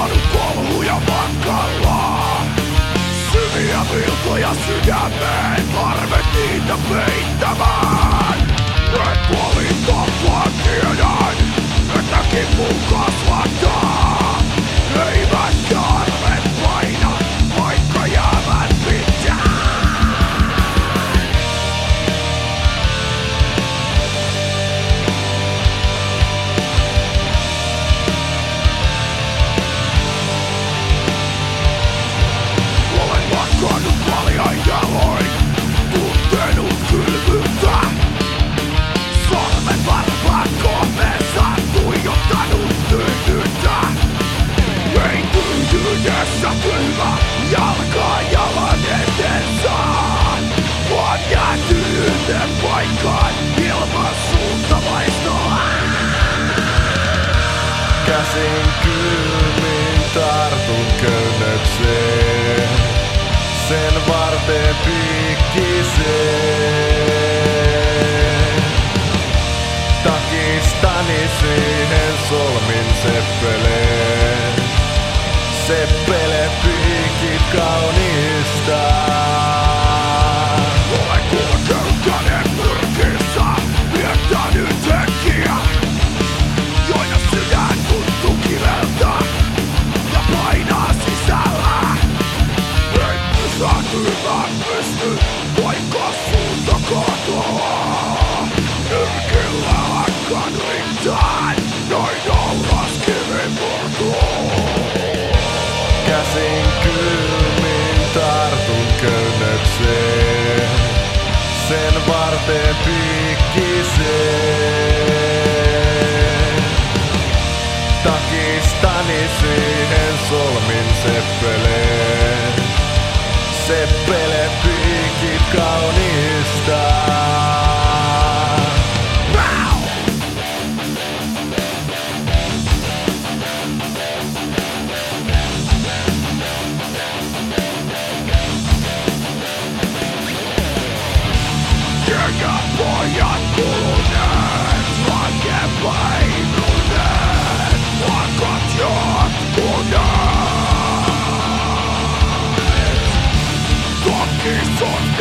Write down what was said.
saanut kolhuja matkalla. Syviä viltoja sydämeen, harvet niitä peittämään. Red Bullin tappaa tiedän, että kipu kasvattaa. Eivätkä arvet paina, vaikka jäävät pitää. Olen matkannut paljain jaloin, tuntenut kylmyyttä. Sormen varpaat komeessa, tuijottanut tyhjyyttä. Ei tyhjyydessä kylmä, jalkaa jalan edessä. Vaan jäätyyden paikkaan, ilman suuntavaistoa. Käsin kylmin tartun köynnökseen, sen varteen piikkiseen. Takistani siihen solmin seppeleen, seppele piikit kauniista. Olen kuokeutainen pyrkissä, viettänyt hetkiä, joina sydän tuntuu kiveltä ja painaa sisällä. En pysähtymään pysty, vaikka suunta katoaa. Nyrkillä hakkaan rintaan, noin nauras kivimurtuun. Käsin kylmin tartun köynnökseen, sen varteen piikkiseen. Takistani siihen solmin seppeleen, seppele piikit kauniista. Pojat kuluneet, rakepainuneet, matkat jatkuneet. Takis on